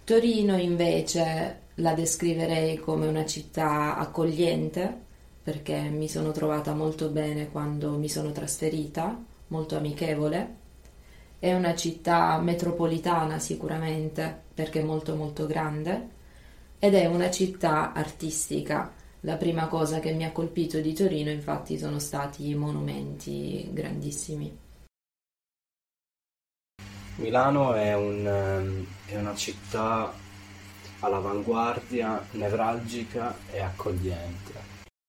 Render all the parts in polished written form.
Torino invece la descriverei come una città accogliente, perché mi sono trovata molto bene quando mi sono trasferita, molto amichevole. È una città metropolitana sicuramente, perché è molto molto grande, ed è una città artistica. La prima cosa che mi ha colpito di Torino, infatti, sono stati i monumenti grandissimi. Milano è una città all'avanguardia, nevralgica e accogliente.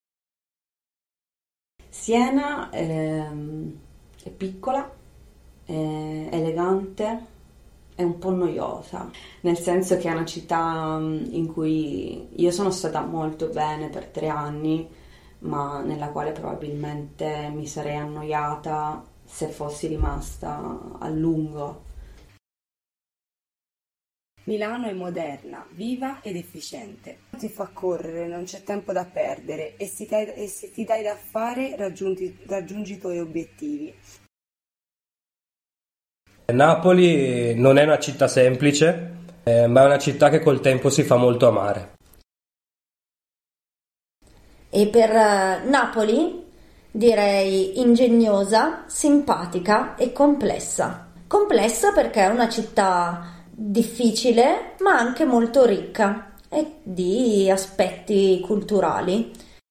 Siena è piccola, è elegante, è un po' noiosa, nel senso che è una città in cui io sono stata molto bene per 3 anni, ma nella quale probabilmente mi sarei annoiata se fossi rimasta a lungo. Milano è moderna, viva ed efficiente. Ti fa correre, non c'è tempo da perdere e se ti dai da fare raggiungi i tuoi obiettivi. Napoli non è una città semplice, ma è una città che col tempo si fa molto amare. E per Napoli direi ingegnosa, simpatica e complessa. Complessa perché è una città difficile ma anche molto ricca e di aspetti culturali.